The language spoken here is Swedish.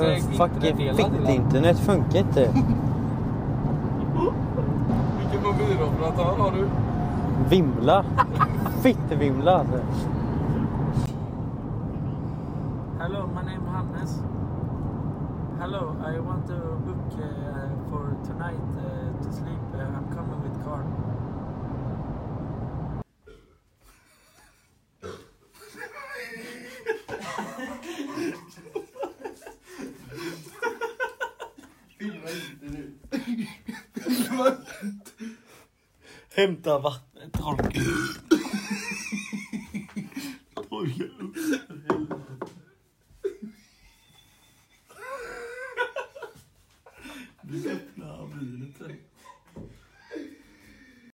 fucking fitt-internet funkar inte. Vilken mobiloperatör har du? Vimla. Fitt-vimla alltså. Hello, my name is Hannes. Hello, I want to book for tonight to sleep. I'm coming with car. Hämta vattnet, torka.